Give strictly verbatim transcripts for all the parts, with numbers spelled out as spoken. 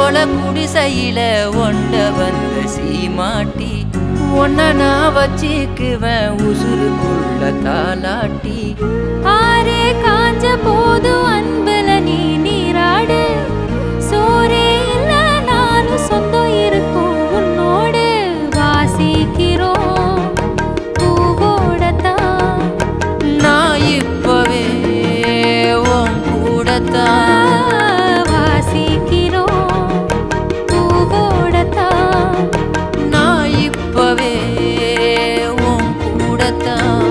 ஒல குடிசையில ஒண்ட வந்த சீமாட்டி ஒன்ன நான் வச்சிக்குவேன் உசுருக்குள்ள தாலாட்டி. ஆரே காஞ்ச போதும் அன்புல நீ நீராடு, சோரே இல்ல நானும் சொந்தம் இருக்கும் உன்னோடு. வாசிக்கிறோம் பூவோடத்தான், நான் இப்பவே உன் கூடத்தான். வாசிக்கிறோம் பூவோடத்தான், நான் இப்பவே உன் கூடத்தான்.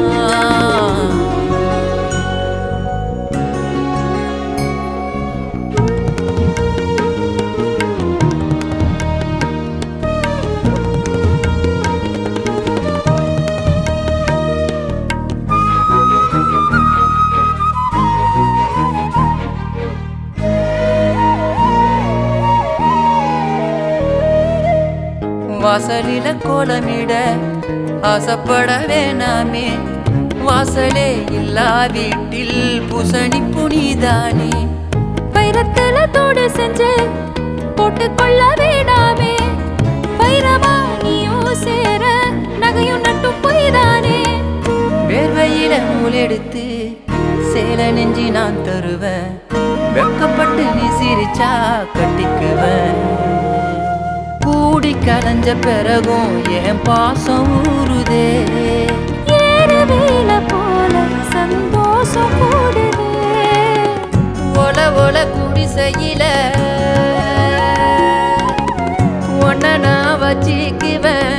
வாசலில கோலமிட ஆசைப்பட வேணாமே, வாசலே இல்லா வீட்டில் பூசணி புனிதானே. வைரத்துல தோடு செஞ்சு போட்டுக்கொள்ள வேண்டாமே, வைரமா நீயும் சேர நகையும் நட்டும் பொய்தானே. வேர்வையில நூலெடுத்து சேல நெஞ்சி நான் தருவேன், வெக்கப்பட்டு நீ சிரிச்சா கட்டிக்குவேன். கூடி கலைஞ்ச பிறகும் என் பாசம் ஊறுதே, ஏறுவேல போல சந்தோஷம் கூடுதே. ஒல ஒல குடிசையில ஒன்ன நான் வச்சிக்குவேன்.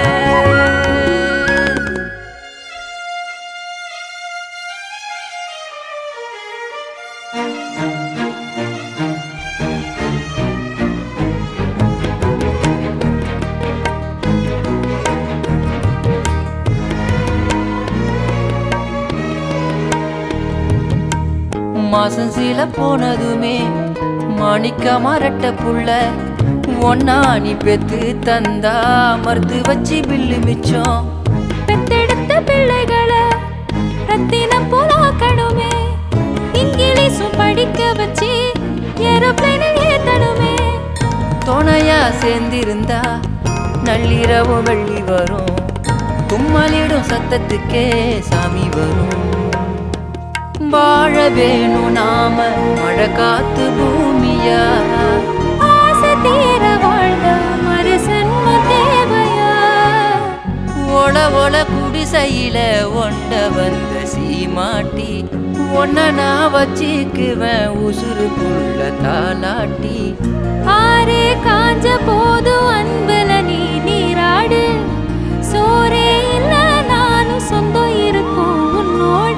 மாசம் சில போனதுமே மாணிக்க மரட்ட புள்ள ஒன்னா நீ பெத்து தந்தா மறுத்து வச்சு பில்லு மிச்சம். பெத்தெடுத்த பிள்ளைகளை ரத்தினம் போலாக்கணுமே, இங்கிலீஷும் படிக்க வச்சு ஏரோப்ளைனில் ஏத்தணுமே. துணையா சேர்ந்திருந்தா நள்ளிரவு வெள்ளி வரும், தும்மலிடும் சத்தத்துக்கே சாமி வரும். வாழ வேணும் நாம மழை காத்து பூமியா, ஆசை தீர வாழ்ந்த மறுசன்ம தேவையா. ஒல ஒல குடிசையில ஒண்ட வந்த சீமாட்டி ஒன்ன நான் வச்சிக்குவேன் உசுருக்குள்ள தாலாட்டி. ஆரே காஞ்ச போதும் அன்புல நீ நீராடு, சோரே இல்ல நானும் சொந்தம் இருக்கும் உன்னோடு.